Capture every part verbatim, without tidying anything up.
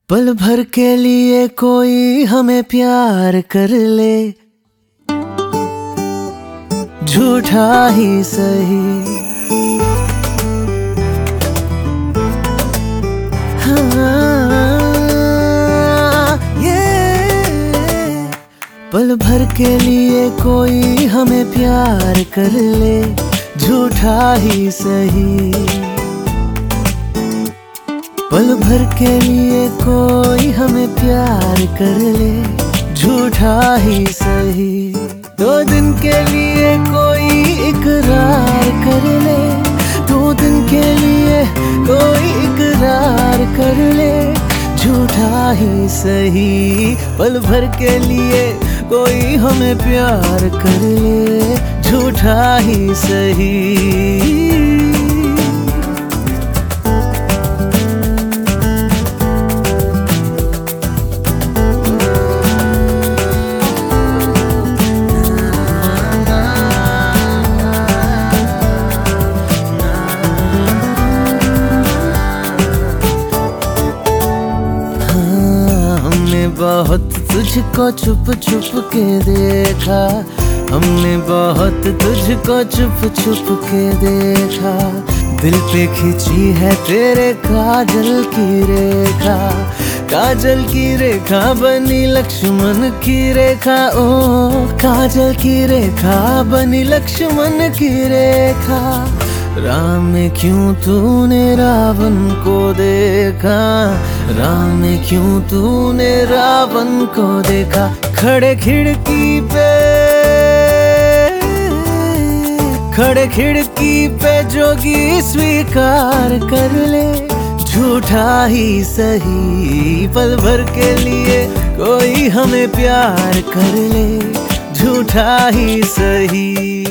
पल भर के लिए कोई हमें प्यार कर ले, झूठा ही सही। हाँ, ये पल भर के लिए कोई हमें प्यार कर ले, झूठा ही सही। पल भर के लिए कोई हमें प्यार कर ले, झूठा ही सही। दो दिन के लिए कोई इकरार कर ले, दो दिन के लिए कोई इकरार कर ले, झूठा ही सही। पल भर के लिए कोई हमें प्यार कर ले, झूठा ही सही। बहुत तुझको छुप छुप के देखा, हमने बहुत तुझको छुप छुप के देखा। दिल पे खिंची है तेरे काजल की रेखा, काजल की रेखा बनी लक्ष्मण की रेखा। ओ काजल की रेखा बनी लक्ष्मण की रेखा। राम में क्यों तूने रावण को देखा, राम में क्यों तूने रावण को देखा। खड़े खिड़की पे, खड़े खिड़की पे जोगी स्वीकार कर ले, झूठा ही सही। पल भर के लिए कोई हमें प्यार कर ले, झूठा ही सही।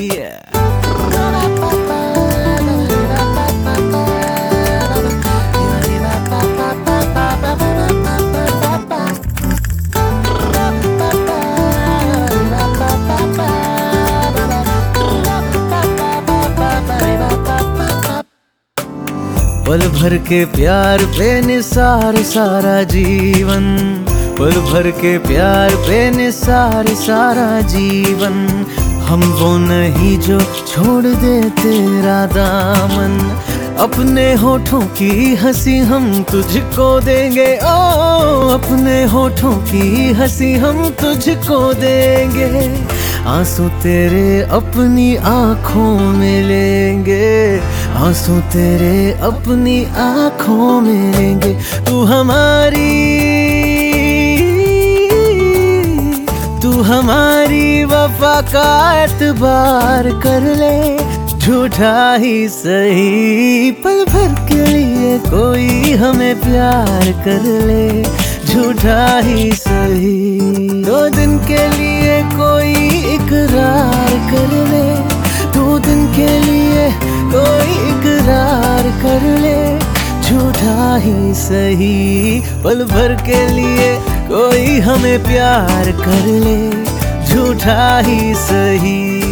पल भर के प्यार पे निसार सारा जीवन, पल भर के प्यार पे निसार सारा जीवन। हम वो नहीं जो छोड़ दे तेरा दामन, अपने होठों की हंसी हम तुझको देंगे। ओ अपने होठों की हंसी हम तुझको देंगे। आंसू तेरे अपनी आंखों में लेंगे, आंसू तेरे अपनी आंखों में लेंगे। तू हमारी, तू हमारी वफा का एतबार कर ले, झूठा ही सही। पल भर के लिए कोई हमें प्यार कर ले, झूठा ही सही। दो दिन के लिए कोई इकरार कर ले, दो दिन के लिए कोई इकरार कर ले, झूठा ही सही। पल भर के लिए कोई हमें प्यार कर ले, झूठा ही सही।